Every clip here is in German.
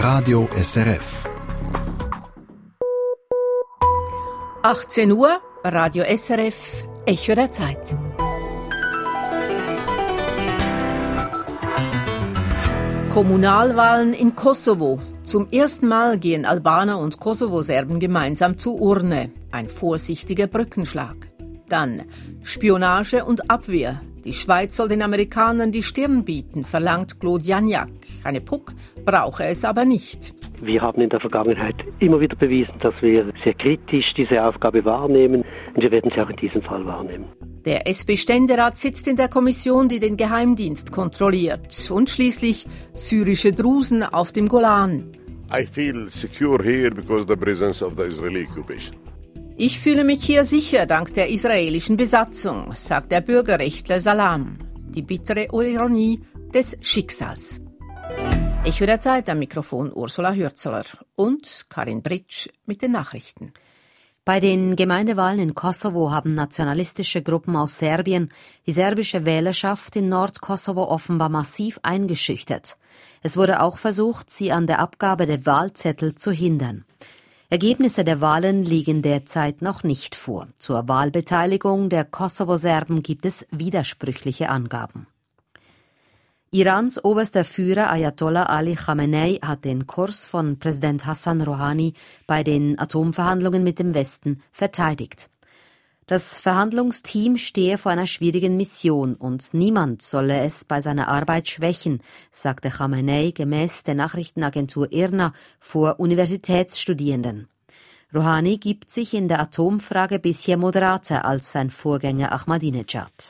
Radio SRF. 18 Uhr, Radio SRF, Echo der Zeit. Kommunalwahlen in Kosovo. Zum ersten Mal gehen Albaner und Kosovo-Serben gemeinsam zur Urne. Ein vorsichtiger Brückenschlag. Dann Spionage und Abwehr. Die Schweiz soll den Amerikanern die Stirn bieten, verlangt Claude Jagnac. Eine Puck brauche es aber nicht. Wir haben in der Vergangenheit immer wieder bewiesen, dass wir sehr kritisch diese Aufgabe wahrnehmen. Und wir werden sie auch in diesem Fall wahrnehmen. Der SP-Ständerat sitzt in der Kommission, die den Geheimdienst kontrolliert. Und schließlich syrische Drusen auf dem Golan. I feel secure here because of the presence of the Israeli occupation. Ich fühle mich hier sicher dank der israelischen Besatzung, sagt der Bürgerrechtler Salam. Die bittere Ironie des Schicksals. Echo der Zeit, am Mikrofon Ursula Hürzeler und Karin Britsch mit den Nachrichten. Bei den Gemeindewahlen in Kosovo haben nationalistische Gruppen aus Serbien die serbische Wählerschaft in Nordkosovo offenbar massiv eingeschüchtert. Es wurde auch versucht, sie an der Abgabe der Wahlzettel zu hindern. Ergebnisse der Wahlen liegen derzeit noch nicht vor. Zur Wahlbeteiligung der Kosovo-Serben gibt es widersprüchliche Angaben. Irans oberster Führer Ayatollah Ali Khamenei hat den Kurs von Präsident Hassan Rouhani bei den Atomverhandlungen mit dem Westen verteidigt. Das Verhandlungsteam stehe vor einer schwierigen Mission und niemand solle es bei seiner Arbeit schwächen, sagte Khamenei gemäß der Nachrichtenagentur IRNA vor Universitätsstudierenden. Rouhani gibt sich in der Atomfrage bisher moderater als sein Vorgänger Ahmadinejad.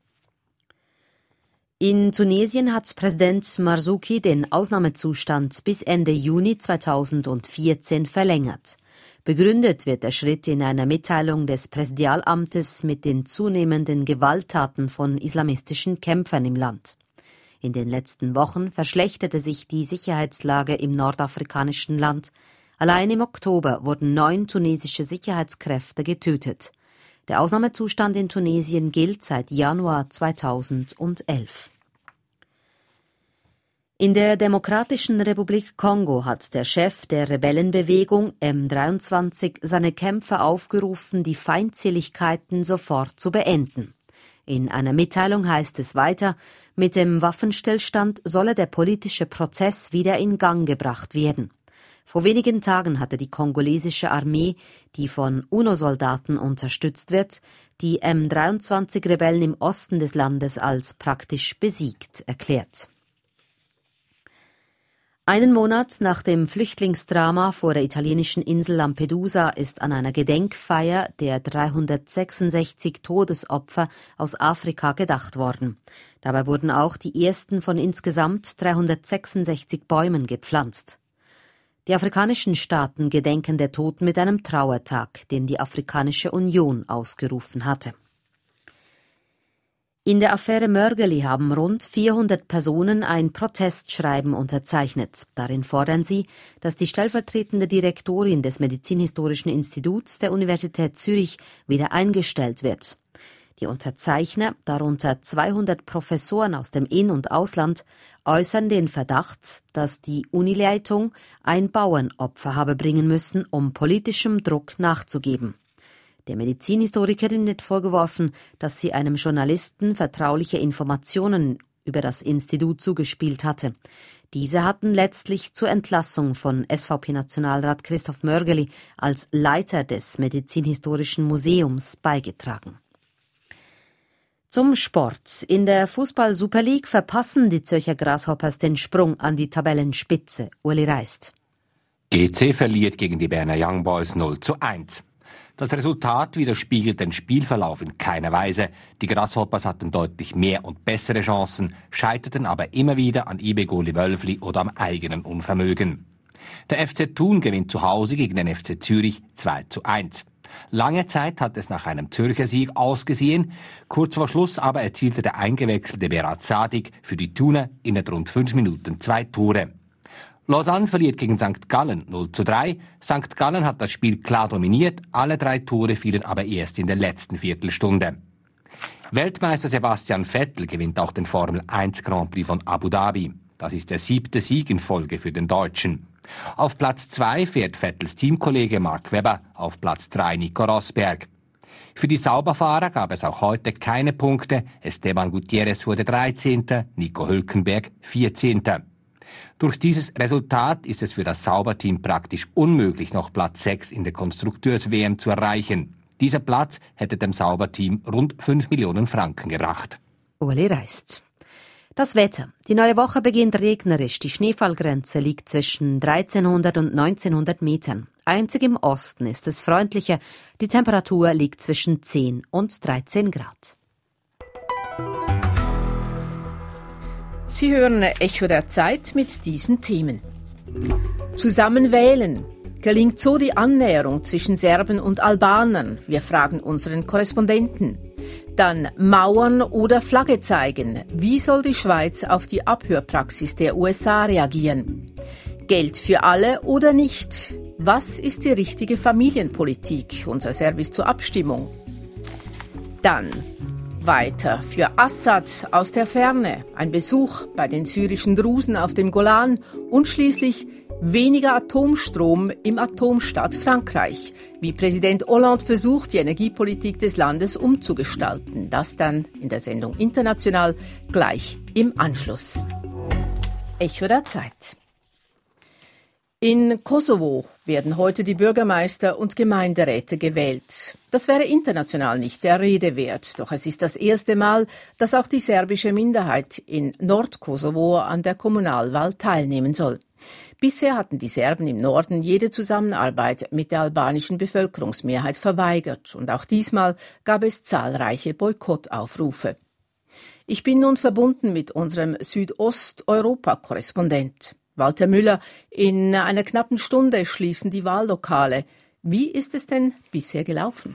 In Tunesien hat Präsident Marzouki den Ausnahmezustand bis Ende Juni 2014 verlängert. Begründet wird der Schritt in einer Mitteilung des Präsidialamtes mit den zunehmenden Gewalttaten von islamistischen Kämpfern im Land. In den letzten Wochen verschlechterte sich die Sicherheitslage im nordafrikanischen Land. Allein im Oktober wurden 9 tunesische Sicherheitskräfte getötet. Der Ausnahmezustand in Tunesien gilt seit Januar 2011. In der Demokratischen Republik Kongo hat der Chef der Rebellenbewegung M23 seine Kämpfer aufgerufen, die Feindseligkeiten sofort zu beenden. In einer Mitteilung heißt es weiter, mit dem Waffenstillstand solle der politische Prozess wieder in Gang gebracht werden. Vor wenigen Tagen hatte die kongolesische Armee, die von UNO-Soldaten unterstützt wird, die M23-Rebellen im Osten des Landes als praktisch besiegt erklärt. Einen Monat nach dem Flüchtlingsdrama vor der italienischen Insel Lampedusa ist an einer Gedenkfeier der 366 Todesopfer aus Afrika gedacht worden. Dabei wurden auch die ersten von insgesamt 366 Bäumen gepflanzt. Die afrikanischen Staaten gedenken der Toten mit einem Trauertag, den die Afrikanische Union ausgerufen hatte. In der Affäre Mörgeli haben rund 400 Personen ein Protestschreiben unterzeichnet. Darin fordern sie, dass die stellvertretende Direktorin des Medizinhistorischen Instituts der Universität Zürich wieder eingestellt wird. Die Unterzeichner, darunter 200 Professoren aus dem In- und Ausland, äußern den Verdacht, dass die Unileitung ein Bauernopfer habe bringen müssen, um politischem Druck nachzugeben. Der Medizinhistorikerin wird vorgeworfen, dass sie einem Journalisten vertrauliche Informationen über das Institut zugespielt hatte. Diese hatten letztlich zur Entlassung von SVP-Nationalrat Christoph Mörgeli als Leiter des Medizinhistorischen Museums beigetragen. Zum Sport. In der Fußball-Super League verpassen die Zürcher Grasshoppers den Sprung an die Tabellenspitze. Uli Reist. GC verliert gegen die Berner Young Boys 0:1. Das Resultat widerspiegelt den Spielverlauf in keiner Weise. Die Grasshoppers hatten deutlich mehr und bessere Chancen, scheiterten aber immer wieder an IB Goalie Wölfli oder am eigenen Unvermögen. Der FC Thun gewinnt zu Hause gegen den FC Zürich 2:1. Lange Zeit hat es nach einem Zürcher Sieg ausgesehen. Kurz vor Schluss aber erzielte der eingewechselte Berat Sadik für die Thuner innerhalb rund 5 Minuten 2 Tore. Lausanne verliert gegen St. Gallen 0:3. St. Gallen hat das Spiel klar dominiert, alle 3 Tore fielen aber erst in der letzten Viertelstunde. Weltmeister Sebastian Vettel gewinnt auch den Formel 1 Grand Prix von Abu Dhabi. Das ist der 7. Sieg in Folge für den Deutschen. Auf Platz 2 fährt Vettels Teamkollege Mark Webber, auf Platz 3 Nico Rosberg. Für die Sauberfahrer gab es auch heute keine Punkte. Esteban Gutierrez wurde 13., Nico Hülkenberg 14. Durch dieses Resultat ist es für das Sauberteam praktisch unmöglich, noch Platz 6 in der Konstrukteurs-WM zu erreichen. Dieser Platz hätte dem Sauberteam rund 5 Millionen Franken gebracht. Uli reist. Das Wetter. Die neue Woche beginnt regnerisch. Die Schneefallgrenze liegt zwischen 1300 und 1900 Metern. Einzig im Osten ist es freundlicher. Die Temperatur liegt zwischen 10 und 13 Grad. Sie hören Echo der Zeit mit diesen Themen. Zusammen wählen. Gelingt so die Annäherung zwischen Serben und Albanern? Wir fragen unseren Korrespondenten. Dann Mauern oder Flagge zeigen. Wie soll die Schweiz auf die Abhörpraxis der USA reagieren? Geld für alle oder nicht? Was ist die richtige Familienpolitik? Unser Service zur Abstimmung. Dann weiter für Assad aus der Ferne. Ein Besuch bei den syrischen Drusen auf dem Golan und schließlich weniger Atomstrom im Atomstaat Frankreich. Wie Präsident Hollande versucht, die Energiepolitik des Landes umzugestalten. Das dann in der Sendung International gleich im Anschluss. Echo der Zeit. In Kosovo werden heute die Bürgermeister und Gemeinderäte gewählt. Das wäre international nicht der Rede wert, doch es ist das erste Mal, dass auch die serbische Minderheit in Nordkosovo an der Kommunalwahl teilnehmen soll. Bisher hatten die Serben im Norden jede Zusammenarbeit mit der albanischen Bevölkerungsmehrheit verweigert und auch diesmal gab es zahlreiche Boykottaufrufe. Ich bin nun verbunden mit unserem Südosteuropa-Korrespondent. Walter Müller, in einer knappen Stunde schließen die Wahllokale. Wie ist es denn bisher gelaufen?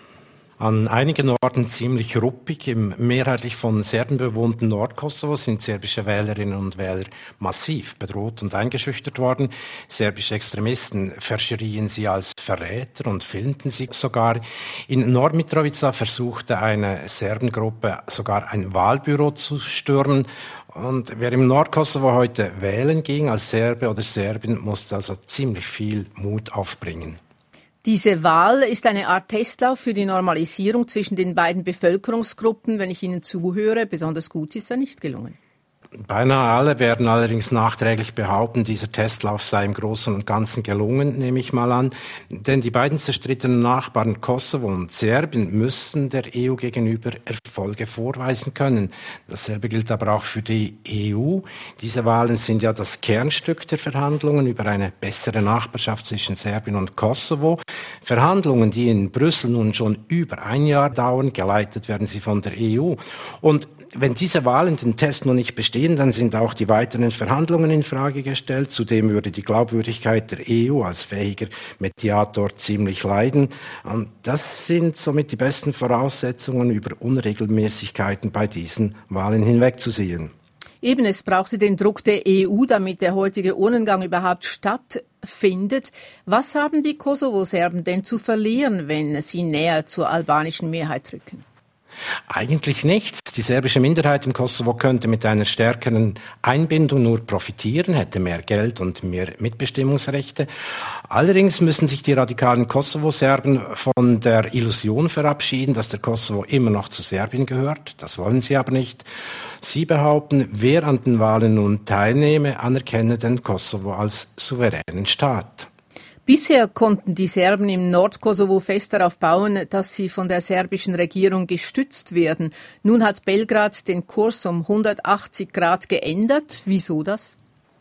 An einigen Orten ziemlich ruppig. Im mehrheitlich von Serben bewohnten Nordkosovo sind serbische Wählerinnen und Wähler massiv bedroht und eingeschüchtert worden. Serbische Extremisten verschrien sie als Verräter und filmten sie sogar. In Nordmitrovica versuchte eine Serbengruppe sogar ein Wahlbüro zu stürmen. Und wer im Nordkosovo heute wählen ging als Serbe oder Serbin, musste also ziemlich viel Mut aufbringen. Diese Wahl ist eine Art Testlauf für die Normalisierung zwischen den beiden Bevölkerungsgruppen. Wenn ich Ihnen zuhöre, besonders gut ist er nicht gelungen. Beinahe alle werden allerdings nachträglich behaupten, dieser Testlauf sei im Großen und Ganzen gelungen, nehme ich mal an. Denn die beiden zerstrittenen Nachbarn Kosovo und Serbien müssen der EU gegenüber Erfolge vorweisen können. Dasselbe gilt aber auch für die EU. Diese Wahlen sind ja das Kernstück der Verhandlungen über eine bessere Nachbarschaft zwischen Serbien und Kosovo. Verhandlungen, die in Brüssel nun schon über ein Jahr dauern, geleitet werden sie von der EU. Und wenn diese Wahlen den Test noch nicht bestehen, dann sind auch die weiteren Verhandlungen in Frage gestellt. Zudem würde die Glaubwürdigkeit der EU als fähiger Mediator ziemlich leiden. Und das sind somit die besten Voraussetzungen, über Unregelmäßigkeiten bei diesen Wahlen hinwegzusehen. Eben, es brauchte den Druck der EU, damit der heutige Urnengang überhaupt stattfindet. Was haben die Kosovo-Serben denn zu verlieren, wenn sie näher zur albanischen Mehrheit rücken? Eigentlich nichts. Die serbische Minderheit im Kosovo könnte mit einer stärkeren Einbindung nur profitieren, hätte mehr Geld und mehr Mitbestimmungsrechte. Allerdings müssen sich die radikalen Kosovo-Serben von der Illusion verabschieden, dass der Kosovo immer noch zu Serbien gehört. Das wollen sie aber nicht. Sie behaupten, wer an den Wahlen nun teilnehme, anerkenne den Kosovo als souveränen Staat. Bisher konnten die Serben im Nordkosovo fest darauf bauen, dass sie von der serbischen Regierung gestützt werden. Nun hat Belgrad den Kurs um 180 Grad geändert. Wieso das?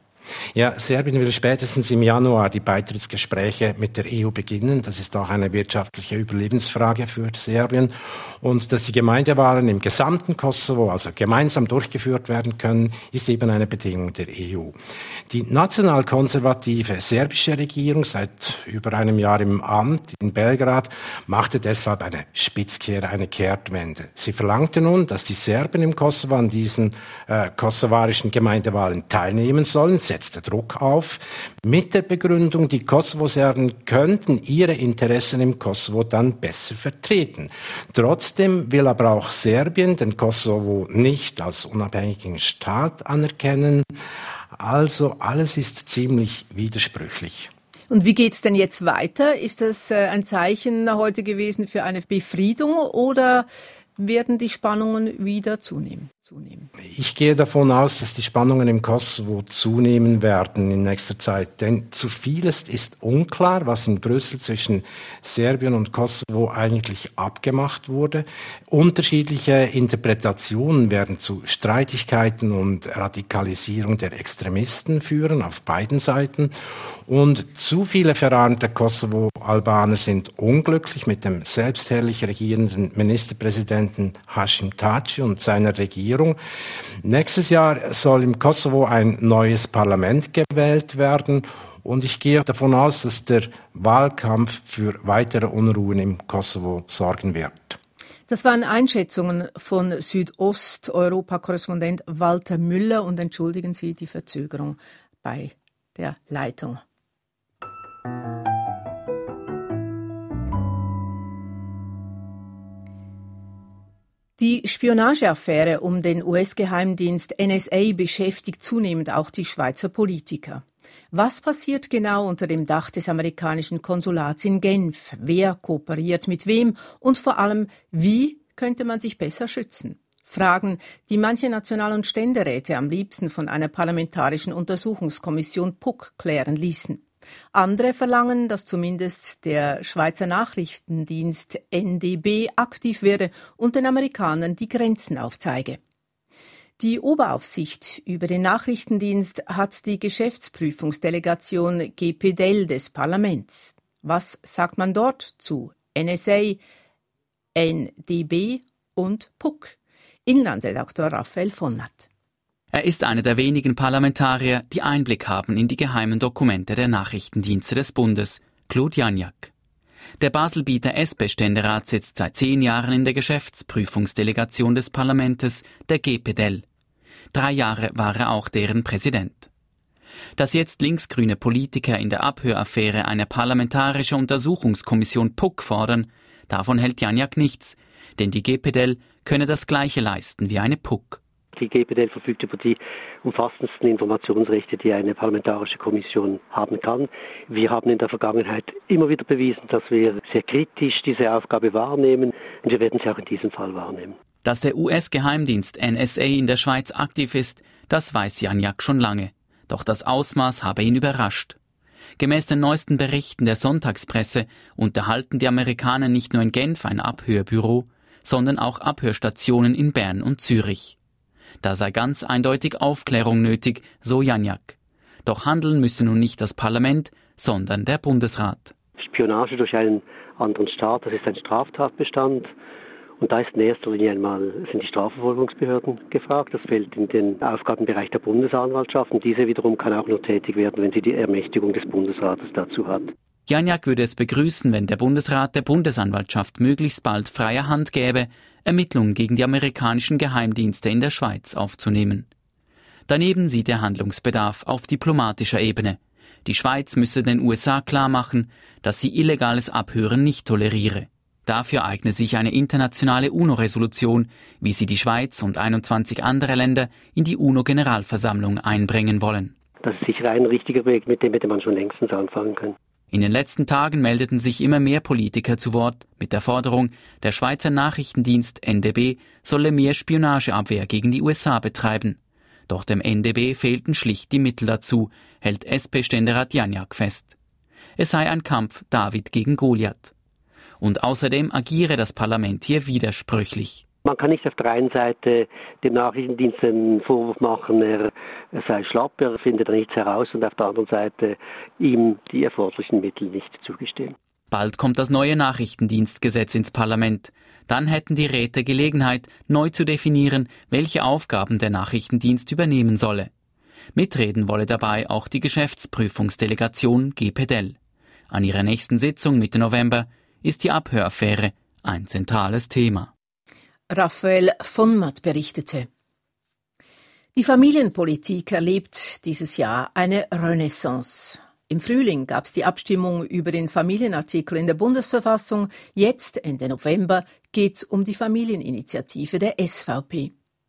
Ja, Serbien will spätestens im Januar die Beitrittsgespräche mit der EU beginnen. Das ist auch eine wirtschaftliche Überlebensfrage für Serbien. Und dass die Gemeindewahlen im gesamten Kosovo, also gemeinsam durchgeführt werden können, ist eben eine Bedingung der EU. Die nationalkonservative serbische Regierung, seit über einem Jahr im Amt in Belgrad, machte deshalb eine Spitzkehre, eine Kehrtwende. Sie verlangte nun, dass die Serben im Kosovo an diesen kosovarischen Gemeindewahlen teilnehmen sollen, setzte Druck auf, mit der Begründung, die Kosovo-Serben könnten ihre Interessen im Kosovo dann besser vertreten. Trotzdem will aber auch Serbien den Kosovo nicht als unabhängigen Staat anerkennen. Also alles ist ziemlich widersprüchlich. Und wie geht's denn jetzt weiter? Ist das ein Zeichen heute gewesen für eine Befriedung oder werden die Spannungen wieder zunehmen? Ich gehe davon aus, dass die Spannungen im Kosovo zunehmen werden in nächster Zeit. Denn zu vieles ist unklar, was in Brüssel zwischen Serbien und Kosovo eigentlich abgemacht wurde. Unterschiedliche Interpretationen werden zu Streitigkeiten und Radikalisierung der Extremisten führen auf beiden Seiten. Und zu viele verarmte Kosovo-Albaner sind unglücklich mit dem selbstherrlich regierenden Ministerpräsidenten Hashim Thaci und seiner Regierung. Nächstes Jahr soll im Kosovo ein neues Parlament gewählt werden und ich gehe davon aus, dass der Wahlkampf für weitere Unruhen im Kosovo sorgen wird. Das waren Einschätzungen von Südosteuropa-Korrespondent Walter Müller und entschuldigen Sie die Verzögerung bei der Leitung. Die Spionageaffäre um den US-Geheimdienst NSA beschäftigt zunehmend auch die Schweizer Politiker. Was passiert genau unter dem Dach des amerikanischen Konsulats in Genf? Wer kooperiert mit wem? Und vor allem, wie könnte man sich besser schützen? Fragen, die manche National- und Ständeräte am liebsten von einer parlamentarischen Untersuchungskommission PUC klären ließen. Andere verlangen, dass zumindest der Schweizer Nachrichtendienst NDB aktiv werde und den Amerikanern die Grenzen aufzeige. Die Oberaufsicht über den Nachrichtendienst hat die Geschäftsprüfungsdelegation GPDEL des Parlaments. Was sagt man dort zu NSA, NDB und PUC? Inlandsredakteur Raphael von Matt. Er ist einer der wenigen Parlamentarier, die Einblick haben in die geheimen Dokumente der Nachrichtendienste des Bundes, Claude Janiak. Der Baselbieter SP-Ständerat sitzt seit 10 Jahren in der Geschäftsprüfungsdelegation des Parlaments, der GPDEL. 3 Jahre war er auch deren Präsident. Dass jetzt linksgrüne Politiker in der Abhöraffäre eine parlamentarische Untersuchungskommission PUC fordern, davon hält Janiak nichts, denn die GPDEL könne das Gleiche leisten wie eine PUC. Die GPDEL verfügt über die umfassendsten Informationsrechte, die eine parlamentarische Kommission haben kann. Wir haben in der Vergangenheit immer wieder bewiesen, dass wir sehr kritisch diese Aufgabe wahrnehmen und wir werden sie auch in diesem Fall wahrnehmen. Dass der US-Geheimdienst NSA in der Schweiz aktiv ist, das weiß Janiak schon lange. Doch das Ausmaß habe ihn überrascht. Gemäß den neuesten Berichten der Sonntagspresse unterhalten die Amerikaner nicht nur in Genf ein Abhörbüro, sondern auch Abhörstationen in Bern und Zürich. Da sei ganz eindeutig Aufklärung nötig, so Janiak. Doch handeln müsse nun nicht das Parlament, sondern der Bundesrat. Spionage durch einen anderen Staat, das ist ein Straftatbestand. Und da ist in erster Linie sind die Strafverfolgungsbehörden gefragt. Das fällt in den Aufgabenbereich der Bundesanwaltschaft. Und diese wiederum kann auch nur tätig werden, wenn sie die Ermächtigung des Bundesrates dazu hat. Janiak würde es begrüßen, wenn der Bundesrat der Bundesanwaltschaft möglichst bald freie Hand gäbe, Ermittlungen gegen die amerikanischen Geheimdienste in der Schweiz aufzunehmen. Daneben sieht er Handlungsbedarf auf diplomatischer Ebene. Die Schweiz müsse den USA klarmachen, dass sie illegales Abhören nicht toleriere. Dafür eigne sich eine internationale UNO-Resolution, wie sie die Schweiz und 21 andere Länder in die UNO-Generalversammlung einbringen wollen. Das ist sicher ein richtiger Weg, mit dem hätte man schon längstens anfangen können. In den letzten Tagen meldeten sich immer mehr Politiker zu Wort mit der Forderung, der Schweizer Nachrichtendienst NDB solle mehr Spionageabwehr gegen die USA betreiben. Doch dem NDB fehlten schlicht die Mittel dazu, hält SP-Ständerat Janiak fest. Es sei ein Kampf David gegen Goliath. Und außerdem agiere das Parlament hier widersprüchlich. Man kann nicht auf der einen Seite dem Nachrichtendienst einen Vorwurf machen, er sei schlapp, er findet da nichts heraus, und auf der anderen Seite ihm die erforderlichen Mittel nicht zugestehen. Bald kommt das neue Nachrichtendienstgesetz ins Parlament. Dann hätten die Räte Gelegenheit, neu zu definieren, welche Aufgaben der Nachrichtendienst übernehmen solle. Mitreden wolle dabei auch die Geschäftsprüfungsdelegation GPDEL. An ihrer nächsten Sitzung Mitte November ist die Abhöraffäre ein zentrales Thema. Raphael von Matt berichtete. Die Familienpolitik erlebt dieses Jahr eine Renaissance. Im Frühling gab es die Abstimmung über den Familienartikel in der Bundesverfassung. Jetzt, Ende November, geht es um die Familieninitiative der SVP.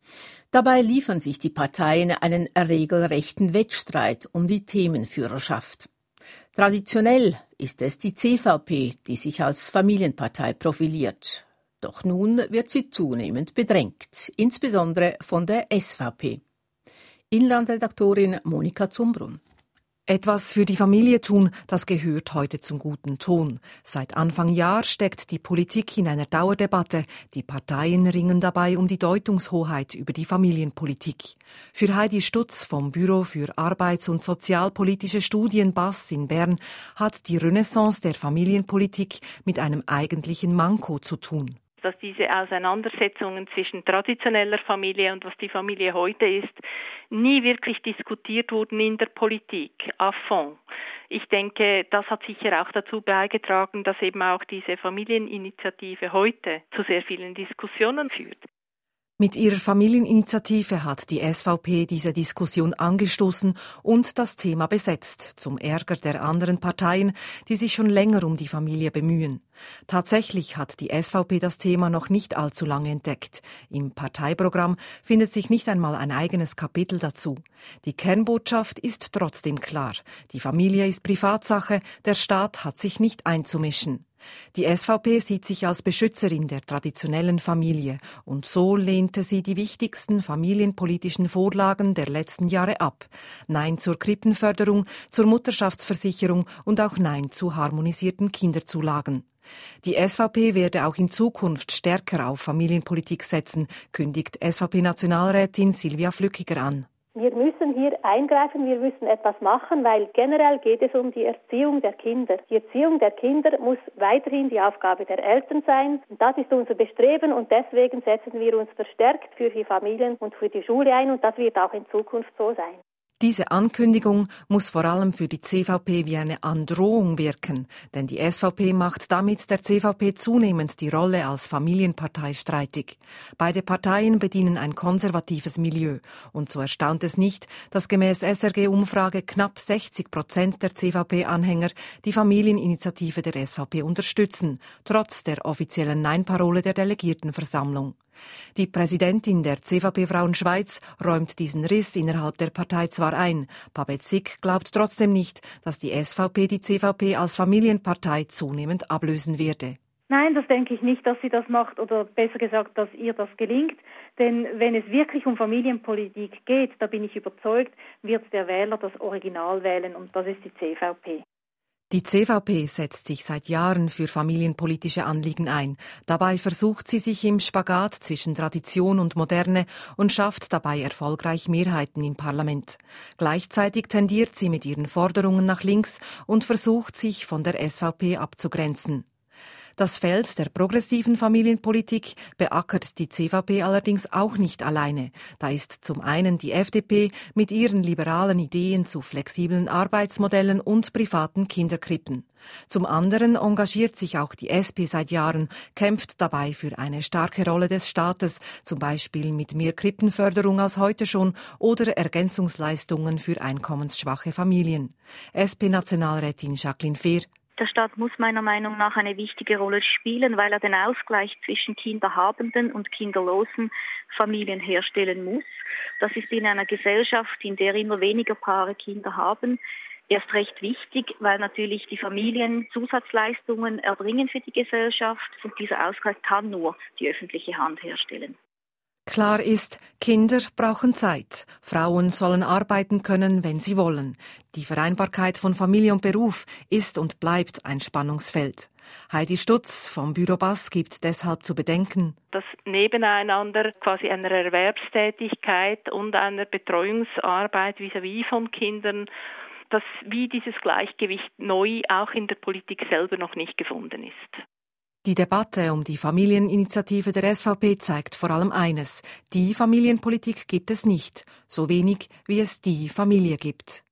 Dabei liefern sich die Parteien einen regelrechten Wettstreit um die Themenführerschaft. Traditionell ist es die CVP, die sich als Familienpartei profiliert. Doch nun wird sie zunehmend bedrängt, insbesondere von der SVP. Inlandredaktorin Monika Zumbrunn. Etwas für die Familie tun, das gehört heute zum guten Ton. Seit Anfang Jahr steckt die Politik in einer Dauerdebatte. Die Parteien ringen dabei um die Deutungshoheit über die Familienpolitik. Für Heidi Stutz vom Büro für Arbeits- und Sozialpolitische Studien BASS in Bern hat die Renaissance der Familienpolitik mit einem eigentlichen Manko zu tun. Dass diese Auseinandersetzungen zwischen traditioneller Familie und was die Familie heute ist, nie wirklich diskutiert wurden in der Politik, à fond. Ich denke, das hat sicher auch dazu beigetragen, dass eben auch diese Familieninitiative heute zu sehr vielen Diskussionen führt. Mit ihrer Familieninitiative hat die SVP diese Diskussion angestoßen und das Thema besetzt, zum Ärger der anderen Parteien, die sich schon länger um die Familie bemühen. Tatsächlich hat die SVP das Thema noch nicht allzu lange entdeckt. Im Parteiprogramm findet sich nicht einmal ein eigenes Kapitel dazu. Die Kernbotschaft ist trotzdem klar. Die Familie ist Privatsache, der Staat hat sich nicht einzumischen. Die SVP sieht sich als Beschützerin der traditionellen Familie und so lehnte sie die wichtigsten familienpolitischen Vorlagen der letzten Jahre ab. Nein zur Krippenförderung, zur Mutterschaftsversicherung und auch Nein zu harmonisierten Kinderzulagen. Die SVP werde auch in Zukunft stärker auf Familienpolitik setzen, kündigt SVP-Nationalrätin Silvia Flückiger an. Wir müssen hier eingreifen, wir müssen etwas machen, weil generell geht es um die Erziehung der Kinder. Die Erziehung der Kinder muss weiterhin die Aufgabe der Eltern sein. Und das ist unser Bestreben und deswegen setzen wir uns verstärkt für die Familien und für die Schule ein und das wird auch in Zukunft so sein. Diese Ankündigung muss vor allem für die CVP wie eine Androhung wirken, denn die SVP macht damit der CVP zunehmend die Rolle als Familienpartei streitig. Beide Parteien bedienen ein konservatives Milieu und so erstaunt es nicht, dass gemäß SRG-Umfrage knapp 60% der CVP-Anhänger die Familieninitiative der SVP unterstützen, trotz der offiziellen Nein-Parole der Delegiertenversammlung. Die Präsidentin der CVP Frauen Schweiz räumt diesen Riss innerhalb der Partei zwar ein, Babette Sick glaubt trotzdem nicht, dass die SVP die CVP als Familienpartei zunehmend ablösen werde. Nein, das denke ich nicht, dass sie das macht oder besser gesagt, dass ihr das gelingt. Denn wenn es wirklich um Familienpolitik geht, da bin ich überzeugt, wird der Wähler das Original wählen und das ist die CVP. Die CVP setzt sich seit Jahren für familienpolitische Anliegen ein. Dabei versucht sie sich im Spagat zwischen Tradition und Moderne und schafft dabei erfolgreich Mehrheiten im Parlament. Gleichzeitig tendiert sie mit ihren Forderungen nach links und versucht sich von der SVP abzugrenzen. Das Feld der progressiven Familienpolitik beackert die CVP allerdings auch nicht alleine. Da ist zum einen die FDP mit ihren liberalen Ideen zu flexiblen Arbeitsmodellen und privaten Kinderkrippen. Zum anderen engagiert sich auch die SP seit Jahren, kämpft dabei für eine starke Rolle des Staates, zum Beispiel mit mehr Krippenförderung als heute schon oder Ergänzungsleistungen für einkommensschwache Familien. SP-Nationalrätin Jacqueline Fehr. Der Staat muss meiner Meinung nach eine wichtige Rolle spielen, weil er den Ausgleich zwischen kinderhabenden und kinderlosen Familien herstellen muss. Das ist in einer Gesellschaft, in der immer weniger Paare Kinder haben, erst recht wichtig, weil natürlich die Familien Zusatzleistungen erbringen für die Gesellschaft und dieser Ausgleich kann nur die öffentliche Hand herstellen. Klar ist, Kinder brauchen Zeit. Frauen sollen arbeiten können, wenn sie wollen. Die Vereinbarkeit von Familie und Beruf ist und bleibt ein Spannungsfeld. Heidi Stutz vom Büro BASS gibt deshalb zu bedenken: Das Nebeneinander quasi einer Erwerbstätigkeit und einer Betreuungsarbeit vis-à-vis von Kindern, dass wie dieses Gleichgewicht neu auch in der Politik selber noch nicht gefunden ist. Die Debatte um die Familieninitiative der SVP zeigt vor allem eines: Die Familienpolitik gibt es nicht, so wenig wie es die Familie gibt.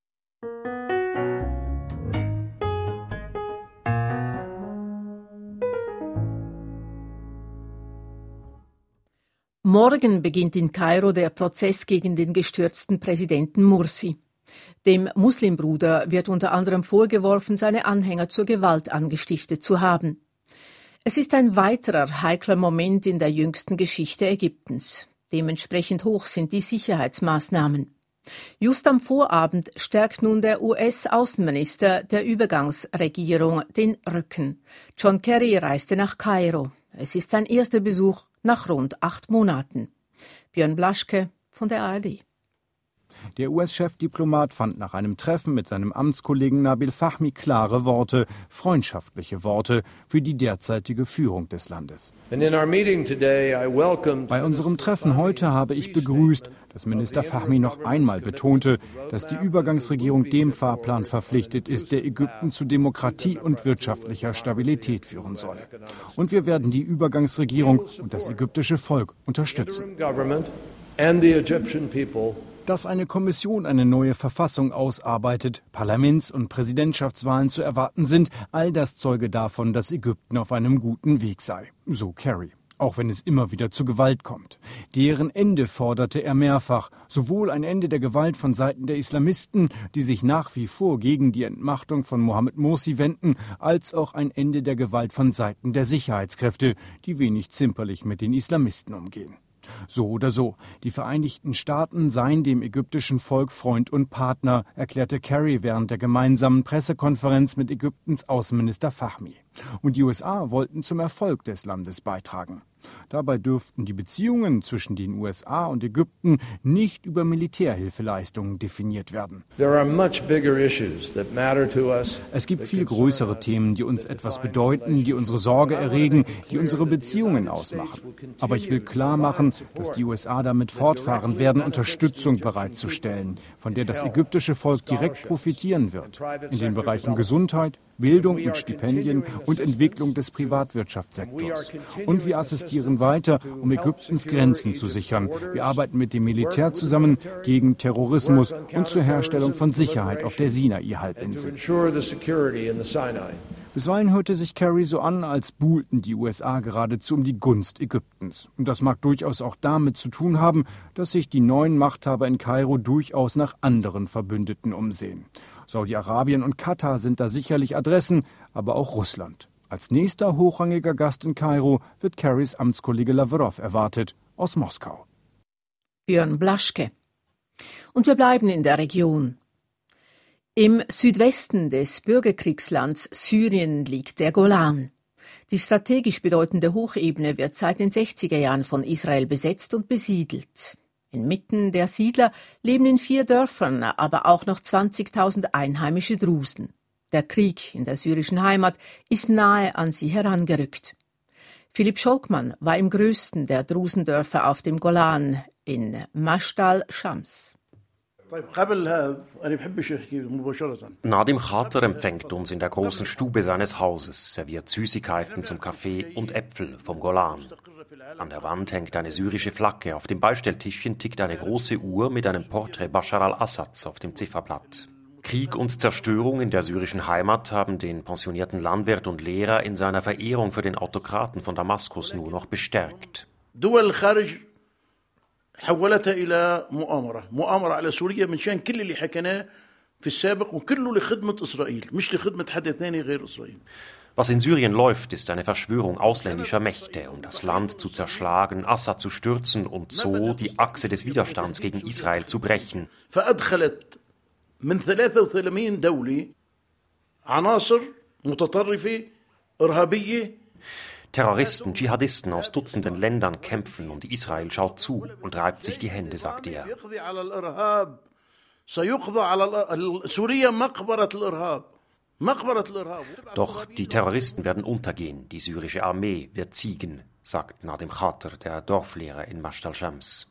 Morgen beginnt in Kairo der Prozess gegen den gestürzten Präsidenten Mursi. Dem Muslimbruder wird unter anderem vorgeworfen, seine Anhänger zur Gewalt angestiftet zu haben. Es ist ein weiterer heikler Moment in der jüngsten Geschichte Ägyptens. Dementsprechend hoch sind die Sicherheitsmaßnahmen. Just am Vorabend stärkt nun der US-Außenminister der Übergangsregierung den Rücken. John Kerry reiste nach Kairo. Es ist sein erster Besuch nach rund 8 Monaten. Björn Blaschke von der ARD. Der US-Chefdiplomat fand nach einem Treffen mit seinem Amtskollegen Nabil Fahmy klare Worte, freundschaftliche Worte für die derzeitige Führung des Landes. Bei unserem Treffen heute habe ich begrüßt, dass Minister Fahmy noch einmal betonte, dass die Übergangsregierung dem Fahrplan verpflichtet ist, der Ägypten zu Demokratie und wirtschaftlicher Stabilität führen soll. Und wir werden die Übergangsregierung und das ägyptische Volk unterstützen. Dass eine Kommission eine neue Verfassung ausarbeitet, Parlaments- und Präsidentschaftswahlen zu erwarten sind, all das zeuge davon, dass Ägypten auf einem guten Weg sei. So Kerry. Auch wenn es immer wieder zu Gewalt kommt. Deren Ende forderte er mehrfach. Sowohl ein Ende der Gewalt von Seiten der Islamisten, die sich nach wie vor gegen die Entmachtung von Mohammed Morsi wenden, als auch ein Ende der Gewalt von Seiten der Sicherheitskräfte, die wenig zimperlich mit den Islamisten umgehen. So oder so, die Vereinigten Staaten seien dem ägyptischen Volk Freund und Partner, erklärte Kerry während der gemeinsamen Pressekonferenz mit Ägyptens Außenminister Fahmy. Und die USA wollten zum Erfolg des Landes beitragen. Dabei dürften die Beziehungen zwischen den USA und Ägypten nicht über Militärhilfeleistungen definiert werden. Es gibt viel größere Themen, die uns etwas bedeuten, die unsere Sorge erregen, die unsere Beziehungen ausmachen. Aber ich will klar machen, dass die USA damit fortfahren werden, Unterstützung bereitzustellen, von der das ägyptische Volk direkt profitieren wird. In den Bereichen Gesundheit, Bildung und Stipendien und Entwicklung des Privatwirtschaftssektors. Und wir assistieren weiter, um Ägyptens Grenzen zu sichern. Wir arbeiten mit dem Militär zusammen gegen Terrorismus und zur Herstellung von Sicherheit auf der Sinai-Halbinsel. Bisweilen hörte sich Kerry so an, als buhlten die USA geradezu um die Gunst Ägyptens. Und das mag durchaus auch damit zu tun haben, dass sich die neuen Machthaber in Kairo durchaus nach anderen Verbündeten umsehen. Saudi-Arabien und Katar sind da sicherlich Adressen, aber auch Russland. Als nächster hochrangiger Gast in Kairo wird Kerrys Amtskollege Lavrov erwartet, aus Moskau. Björn Blaschke. Und wir bleiben in der Region. Im Südwesten des Bürgerkriegslands Syrien liegt der Golan. Die strategisch bedeutende Hochebene wird seit den 60er Jahren von Israel besetzt und besiedelt. Inmitten der Siedler leben in 4 Dörfern aber auch noch 20.000 einheimische Drusen. Der Krieg in der syrischen Heimat ist nahe an sie herangerückt. Philipp Scholkmann war im größten der Drusendörfer auf dem Golan, in Mashtal Shams. Nadim Khater empfängt uns in der großen Stube seines Hauses, serviert Süßigkeiten zum Kaffee und Äpfel vom Golan. An der Wand hängt eine syrische Flagge, auf dem Beistelltischchen tickt eine große Uhr mit einem Porträt Bashar al-Assads auf dem Zifferblatt. Krieg und Zerstörung in der syrischen Heimat haben den pensionierten Landwirt und Lehrer in seiner Verehrung für den Autokraten von Damaskus nur noch bestärkt. حولتها إلى مؤامرة على سوريا من شان كل اللي حكيناه في السابق وكله لخدمة إسرائيل مش لخدمة حد ثاني غير إسرائيل. Was in Syrien läuft, ist eine Verschwörung ausländischer Mächte, um das Land zu zerschlagen, Assad zu stürzen und so die Achse des Widerstands gegen Israel zu brechen. فأدخلت من 83 دولة عناصر متطرفة إرهابية. Terroristen, Dschihadisten aus Dutzenden Ländern kämpfen und Israel schaut zu und reibt sich die Hände, sagt er. Doch die Terroristen werden untergehen, die syrische Armee wird siegen, sagt Nadim Khater, der Dorflehrer in Mashtal Shams.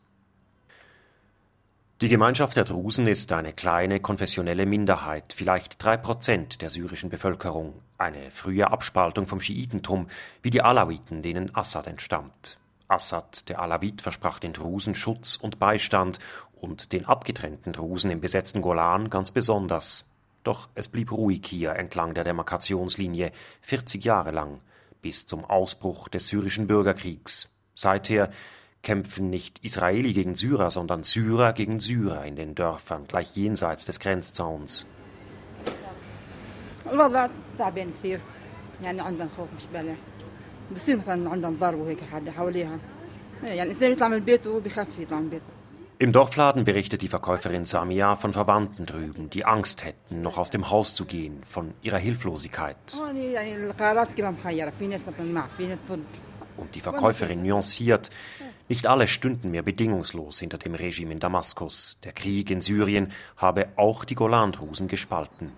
Die Gemeinschaft der Drusen ist eine kleine konfessionelle Minderheit, vielleicht 3% der syrischen Bevölkerung, eine frühe Abspaltung vom Schiitentum, wie die Alawiten, denen Assad entstammt. Assad, der Alawit, versprach den Drusen Schutz und Beistand und den abgetrennten Drusen im besetzten Golan ganz besonders. Doch es blieb ruhig hier entlang der Demarkationslinie 40 Jahre lang, bis zum Ausbruch des syrischen Bürgerkriegs. Seither kämpfen nicht Israeli gegen Syrer, sondern Syrer gegen Syrer in den Dörfern, gleich jenseits des Grenzzauns. الوضع تعبان كثير يعني عندنا خوف مش بلا بصير مثلا عندنا ضرب وهيك حد حواليها Im Dorfladen berichtet die Verkäuferin Samia von Verwandten drüben, die Angst hätten, noch aus dem Haus zu gehen, von ihrer Hilflosigkeit. Und die Verkäuferin nuanciert, nicht alle stünden mehr bedingungslos hinter dem Regime in Damaskus. Der Krieg in Syrien habe auch die Golandrusen gespalten.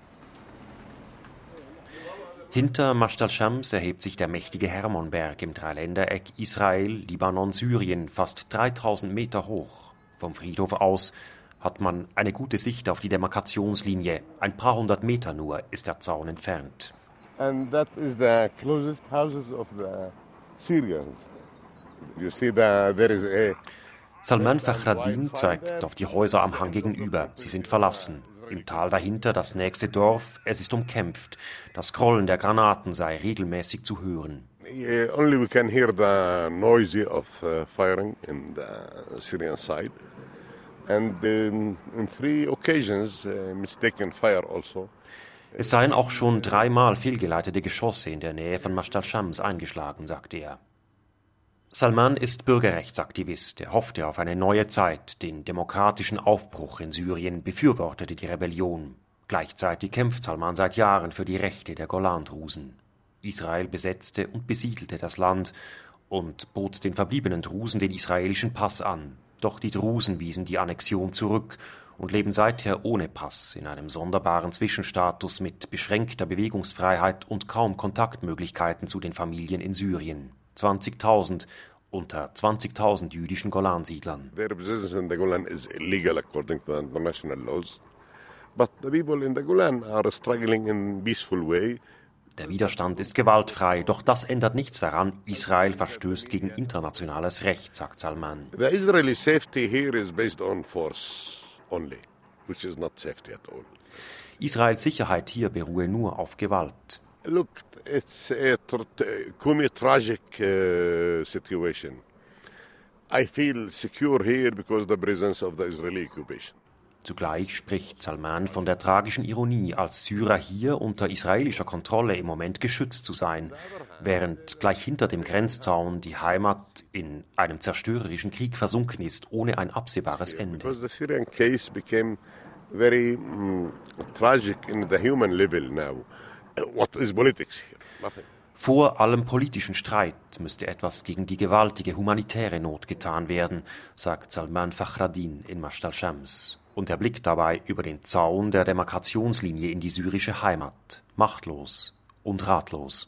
Hinter Masht al-Shams erhebt sich der mächtige Hermonberg im Dreiländereck Israel, Libanon, Syrien, fast 3000 Meter hoch. Vom Friedhof aus hat man eine gute Sicht auf die Demarkationslinie. Ein paar hundert Meter nur ist der Zaun entfernt. And that is the closest houses of the Syrians. You see there is a Salman Fakhraddin zeigt auf die Häuser am Hang gegenüber. Sie sind verlassen. Im Tal dahinter das nächste Dorf. Es ist umkämpft. Das Grollen der Granaten sei regelmäßig zu hören. Only we can hear the noise of firing in the Syrian side. And in 3 occasions mistaken fire also. Es seien auch schon 3-mal fehlgeleitete Geschosse in der Nähe von Masht al-Shams eingeschlagen, sagte er. Salman ist Bürgerrechtsaktivist. Er hoffte auf eine neue Zeit. Den demokratischen Aufbruch in Syrien befürwortete die Rebellion. Gleichzeitig kämpft Salman seit Jahren für die Rechte der Golandrusen. Israel besetzte und besiedelte das Land und bot den verbliebenen Drusen den israelischen Pass an. Doch die Drusen wiesen die Annexion zurück und leben seither ohne Pass in einem sonderbaren Zwischenstatus mit beschränkter Bewegungsfreiheit und kaum Kontaktmöglichkeiten zu den Familien in Syrien. 20.000 unter 20.000 jüdischen Golansiedlern. Their presence in the Golan is illegal according to international laws. But the people in the Golan are struggling in a peaceful way. Der Widerstand ist gewaltfrei, doch das ändert nichts daran, Israel verstößt gegen internationales Recht, sagt Salman. The Israeli safety here is based on force only, which is not safety at all. Israels Sicherheit hier beruhe nur auf Gewalt. Look, it's a tragic situation. I feel secure here because of the presence of the Israeli occupation. Zugleich spricht Salman von der tragischen Ironie, als Syrer hier unter israelischer Kontrolle im Moment geschützt zu sein, während gleich hinter dem Grenzzaun die Heimat in einem zerstörerischen Krieg versunken ist, ohne ein absehbares Ende. Because the Syrian case became very tragic in the human level now. What is politics here? Nothing. Vor allem politischen Streit müsste etwas gegen die gewaltige humanitäre Not getan werden, sagt Salman Fakhraddin in Masht al-Shams. Und er blickt dabei über den Zaun der Demarkationslinie in die syrische Heimat, machtlos und ratlos.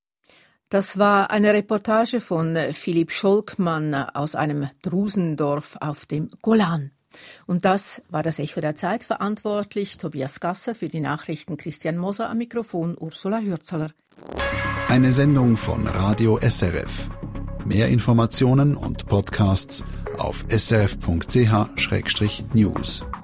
Das war eine Reportage von Philipp Scholkmann aus einem Drusendorf auf dem Golan. Und das war das Echo der Zeit, verantwortlich Tobias Gasser, für die Nachrichten Christian Moser, am Mikrofon Ursula Hürzeler. Eine Sendung von Radio SRF. Mehr Informationen und Podcasts auf srf.ch/news.